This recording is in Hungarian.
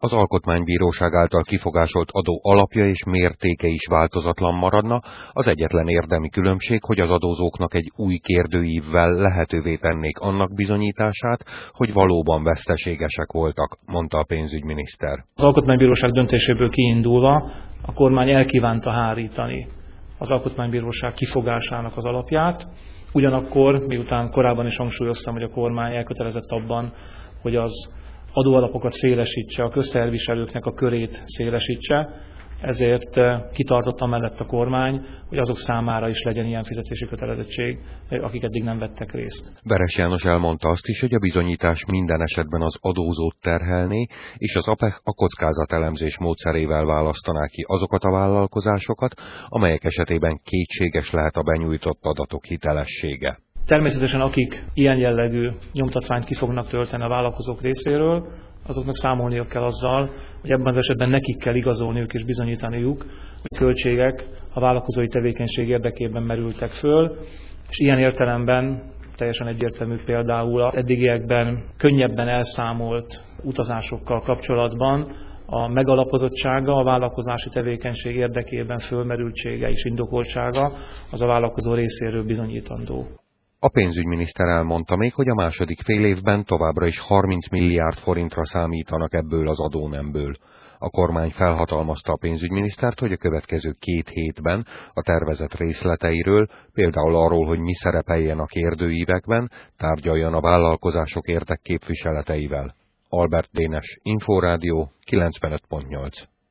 Az Alkotmánybíróság által kifogásolt adó alapja és mértéke is változatlan maradna, az egyetlen érdemi különbség, hogy az adózóknak egy új kérdőívvel lehetővé tennék annak bizonyítását, hogy valóban veszteségesek voltak, mondta a pénzügyminiszter. Az Alkotmánybíróság döntéséből kiindulva a kormány elkívánta hárítani az Alkotmánybíróság kifogásának az alapját, ugyanakkor, miután korábban is hangsúlyoztam, hogy a kormány elkötelezett abban, hogy az adóalapokat szélesítse, a közteherviselőknek a körét szélesítse, ezért kitartott amellett a kormány, hogy azok számára is legyen ilyen fizetési kötelezettség, akik eddig nem vettek részt. Veres János elmondta azt is, hogy a bizonyítás minden esetben az adózót terhelné, és az APEH a kockázatelemzés módszerével választaná ki azokat a vállalkozásokat, amelyek esetében kétséges lehet a benyújtott adatok hitelessége. Természetesen akik ilyen jellegű nyomtatványt ki fognak tölteni a vállalkozók részéről, azoknak számolniuk kell azzal, hogy ebben az esetben nekik kell igazolniuk és bizonyítaniuk, hogy költségek a vállalkozói tevékenység érdekében merültek föl, és ilyen értelemben teljesen egyértelmű például az eddigiekben könnyebben elszámolt utazásokkal kapcsolatban a megalapozottsága, a vállalkozási tevékenység érdekében fölmerültsége és indokoltsága az a vállalkozó részéről bizonyítandó. A pénzügyminiszter elmondta még, hogy a második félévben továbbra is 30 milliárd forintra számítanak ebből az adónemből. A kormány felhatalmazta a pénzügyminisztert, hogy a következő 2 hétben a tervezett részleteiről, például arról, hogy mi szerepeljen a kérdőívekben, tárgyaljon a vállalkozások érdekképviseleteivel. Albert Dénes, Inforádió 95.8.